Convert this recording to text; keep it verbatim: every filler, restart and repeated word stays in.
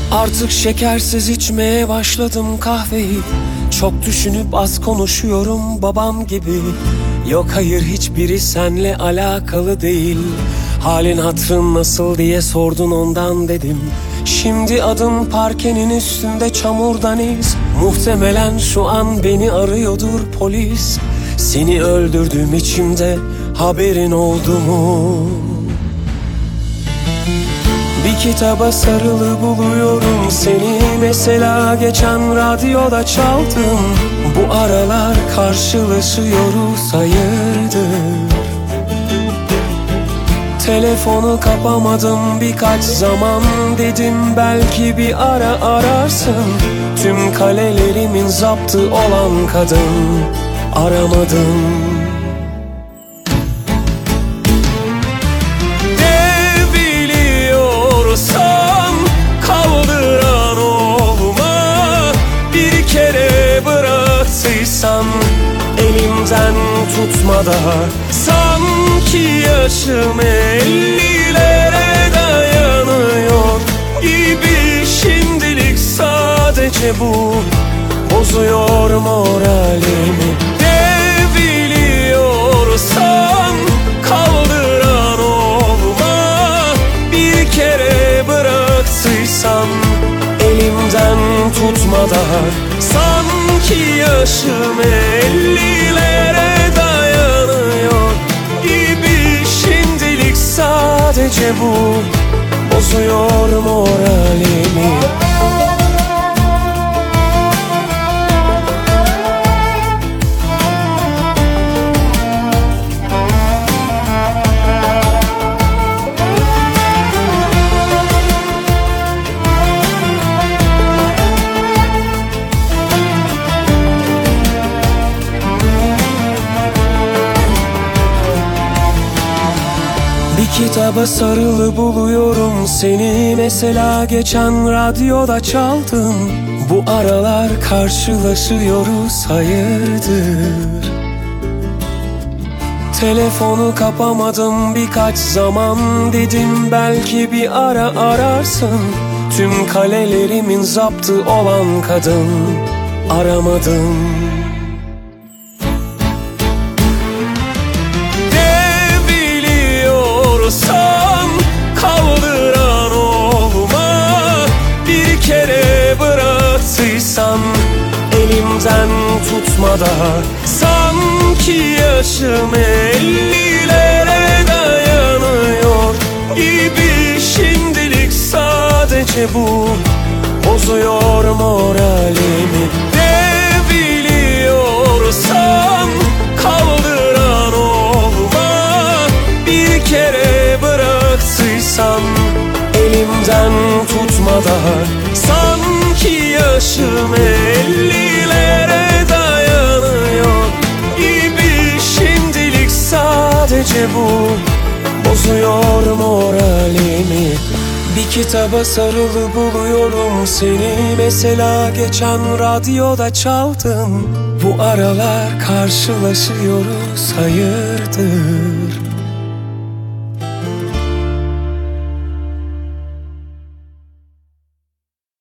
Artık şekersiz içmeye başladım kahveyi. Çok düşünüp az konuşuyorum babam gibi. Yok hayır, hiçbiri senle alakalı değil. Halin hatırın nasıl diye sordun, ondan dedim. Şimdi adım parkenin üstünde çamurdan iz. Muhtemelen şu an beni arıyordur polis. Seni öldürdüm içimde, haberin oldu mu? Bir kitaba sarılı buluyorum seni. Mesela geçen radyoda çaldım. Bu aralar karşılaşıyoruz, hayırdır? Telefonu kapamadım birkaç zaman, dedim belki bir ara ararsın. Tüm kalelerimin zaptı olan kadın, aramadım. Elimden tutma daha. Sanki yaşım ellilere dayanıyor gibi. Şimdilik sadece bu bozuyor moralimi. Ne biliyorsan kaldıran olma. Bir kere bıraktıysan elimden tutma daha. Sanki yaşım ellilere dayanıyor gibi. Şimdilik sadece bu bozuyor moralimi. Bir kitaba sarılı buluyorum seni. Mesela geçen radyoda çaldım. Bu aralar karşılaşıyoruz, hayırdır? Telefonu kapamadım birkaç zaman, dedim belki bir ara ararsın. Tüm kalelerimin zaptı olan kadın, aramadım. Kaldıran olma. Bir kere bıraktıysan elimden tutma daha. Sanki yaşım ellilere dayanıyor gibi. Şimdilik sadece bu bozuyor moralimi. Ne biliyorsan kaldıran olma. Bir kere bıraktıysan elimden tutma daha. Sanki yaşım ellilere dayanıyor gibi. Şimdilik sadece bu bozuyor moralimi. Bir kitaba sarılı buluyorum seni. Mesela geçen radyoda çaldım. Bu aralar karşılaşıyoruz, hayırdır?